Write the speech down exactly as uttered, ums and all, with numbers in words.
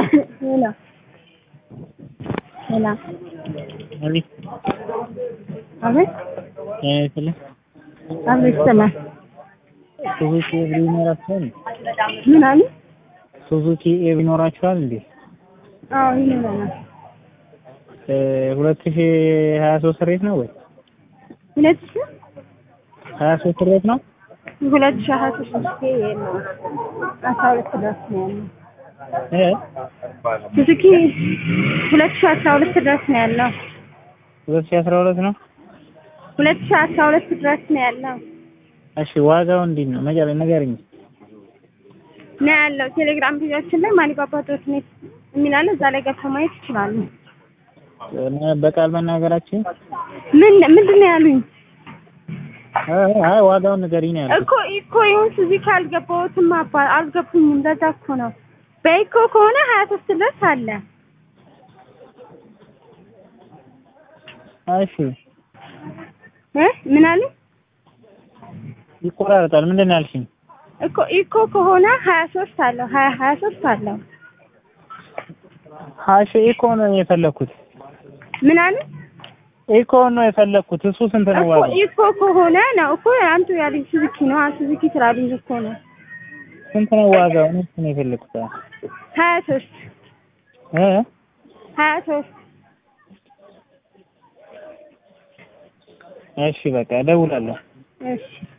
Hola. Hola. Ali. A ver. Eh, sila. A ver, ሰላም ሱዙኪ ኤቭሪ ይኖራችኋል? ምን አሉ? ሱዙኪ ኤቭሪ ይኖራችኋል እንዴ? አዎ ይኖረናል። እ ሁለት ሺህ ሀያ ሶስት ሬት ነው ወይ? ሁለት ሺህ ሀያ ሶስት ሬት ነው? ሁለት ሺህ ሀያ ሶስት የለውም። አስራ ሁለት ድረስ ነው ያለው። እ ሱዙኪ ሁለት ሺህ አስራ ሁለት ድረስ ነው ያለው። ሁለት ሺህ አስራ ሁለት ነው? ሁለት ሺህ አስራ ሁለት ድረስ ነው ያለው። እሺ ዋጋው እንዴት ነው? ነገር ንገረኝ። ነው ያለው ቴሌግራም ፔጃችን ላይ ማኒባባ ዶት ኔት የሚል አለ። እዛ ላይ ገብተው ማየት ይችላሉ። በቃል መናገራችን ምን ምንድን ነው ያሉኝ? አይ ዋጋውን ንገሪኝ ነው ያልኩት እኮ ኢኮ ይሁን ሱዙኪ አልገባሁትም አባ አልገቡኝም። ለዛ እኮ ነው። በኢኮ ከሆነ ሀያ ሶስት ድረስ አለ። እሺ እ ምን አሉ? ይቆራረጣል። ምንድን ነው ያልሽኝ? እኮ ኢኮ ከሆነ ሀያ ሶስት አለው። ሀያ ሀያ ሶስት አለው። እሺ ኢኮ ነው የፈለኩት። ምን አሉ? ኢኮ ነው የፈለኩት። እሱ ስንት ነው እኮ ዋጋው? ኢኮ ከሆነ ነው እኮ አንተ ያለኝ ሱዙኪ ነው። ሱዙኪ ስላልኝ እኮ ነው። ስንት ነው ዋጋው? እሱ ነው የፈለኩት። ሀያ ሶስት እ ሀያ ሶስት እሺ በቃ እደውላለሁ። እሺ